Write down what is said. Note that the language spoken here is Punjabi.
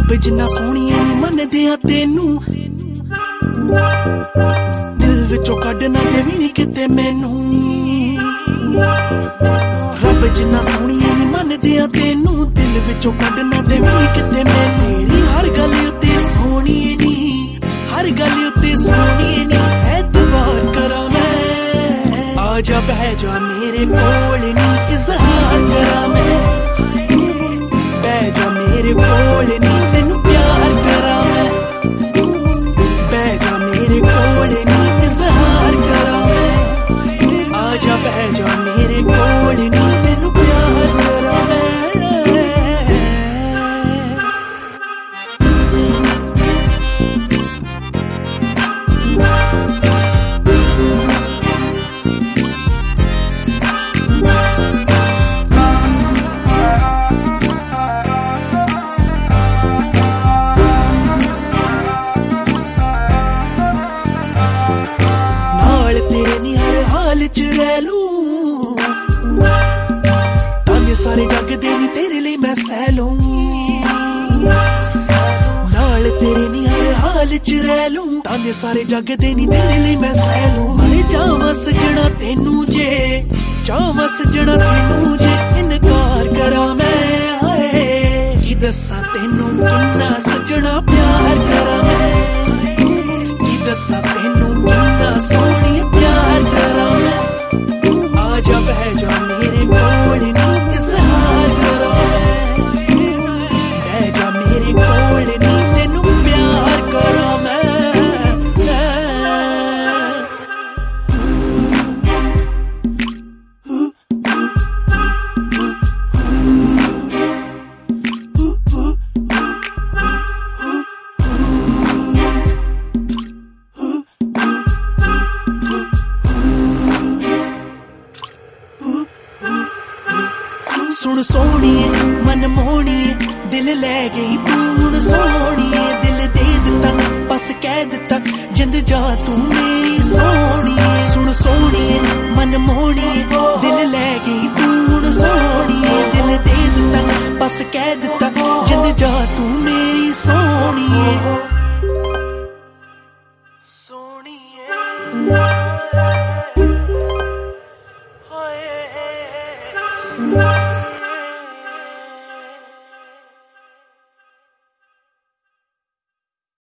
ਰੱਬ ਜਿੰਨਾ ਸੋਹਣੀਏ ਨੀ ਮੰਨਦੇ ਆ ਤੈਨੂੰ, ਦਿਲ ਵਿੱਚੋਂ ਕੱਢ ਨਾ ਦੇਵੀਂ ਨੀ ਕਿਤੇ ਮੈਨੂੰ। ਰੱਬ ਜਿੰਨਾ ਸੋਹਣੀਏ ਨੀ ਮੰਨਦੇ ਆ ਤੈਨੂੰ, ਦਿਲ ਵਿੱਚੋਂ ਕੱਢ ਨਾ ਦੇਵੀਂ ਨੀ ਕਿਤੇ ਮੈਨੂੰ। ਮੇਰੀ ਹਰ ਗੱਲ ਉੱਤੇ ਸੋਹਣੀਏ ਨੀ, ਹਰ ਗੱਲ ਉੱਤੇ ਸੋਹਣੀਏ ਨੀ ਐਤਬਾਰ ਕਰਾਂ ਮੈਂ। ਆ ਜਾ ਬਹਿ ਜਾ ਮੇਰੇ ਕੋਲ ਨੀ ਇਜ਼ਹਾਰ ਕਰਾਂ ਮੈਂ, ਬਹਿ ਜਾ ਮੇਰੇ ਕੋਲ ਨੀ ਤੈਨੂੰ ਪਿਆਰ ਕਰਾਂ ਮੈਂ, ਬਹਿ ਜਾ ਮੇਰੇ ਕੋਲ ਨੀ ਇਜ਼ਹਾਰ ਕਰਾਂ ਮੈਂ। ਆ ਜਾ ਬਹਿ ਜਾ ਮੇਰੇ ਕੋਲ ਨੀ ਤੈਨੂੰ ਪਿਆਰ ਕਰਾਂ ਮੈਂ। ਤੇਰੇ ਨੀ ਹਰ ਹਾਲ ਚ ਰਹਿ ਲੂੰ, ਤਾਨੇ ਸਾਰੇ ਜੱਗ ਦੇ ਨੀ ਤੇਰੇ ਲਈ ਮੈਂ ਸਹਿ ਲੂੰ। ਨਾਲ ਤੇਰੇ ਨੀ ਹਰ ਹਾਲ ਚ ਰਹਿ ਲੂੰ, ਤਾਨੇ ਸਾਰੇ ਜੱਗ ਦੇ ਨੀ ਤੇਰੇ ਲਈ ਮੈਂ ਸਹਿ ਲੂੰ। ਮਰ ਜਾਵਾਂ ਸਜਣਾ ਤੈਨੂੰ ਜੇ, ਜਾਵਾਂ ਸਜਣਾ ਤੈਨੂੰ ਜੇ ਇਨਕਾਰ ਕਰਾਂ ਮੈਂ। ਹਾਏ ਕੀ ਦੱਸਾਂ ਤੈਨੂੰ ਕਿੰਨਾ ਸਜਣਾ ਪਿਆਰ ਕਰਾਂ ਮੈਂ, ਕੀ ਦੱਸਾਂ ਤੈਨੂੰ ਕਿੰਨਾ ਸੋਹਣੀ ਪਿਆਰ ਕਰਾਂ ਮੈਂ। ਆ ਜਾ ਬਹਿ ਜਾ ਮੇਰੇ ਕੋਲ ਨੀ ਇਜ਼ਹਾਰ ਕਰਾਂ ਮੈਂ, ਬਹਿ ਜਾ ਮੇਰੇ ਕੋਲ ਨੀ ਤੈਨੂੰ ਪਿਆਰ ਕਰਾਂ ਮੈਂ। ਸੁਣ ਸੋਹਣੀਏ ਮਨ ਮੋਹਣੀਏ ਦਿਲ ਲੈ ਗਈ ਤੂੰ ਹੁਣ ਸੋਹਣੀਏ। ਦਿਲ ਦੇ ਦਿੱਤਾ ਬਸ ਕਹਿ ਦਿੱਤਾ ਜਿੰਦ ਜਾ ਤੂੰ ਮੇਰੀ ਸੋਹਣੀਏ। ਸੁਣ ਸੋਹਣੀਏ ਮਨ ਮੋਹਣੀਏ ਦਿਲ ਲੈ ਗਈ ਤੂੰ ਹੁਣ ਸੋਹਣੀਏ। ਦਿਲ ਦੇ ਦਿੱਤਾ ਬਸ ਕਹਿ ਦਿੱਤਾ ਜਿੰਦ ਜਾ ਤੂੰ ਮੇਰੀ ਸੋਹਣੀਏ। ਸੋਹਣੀਏ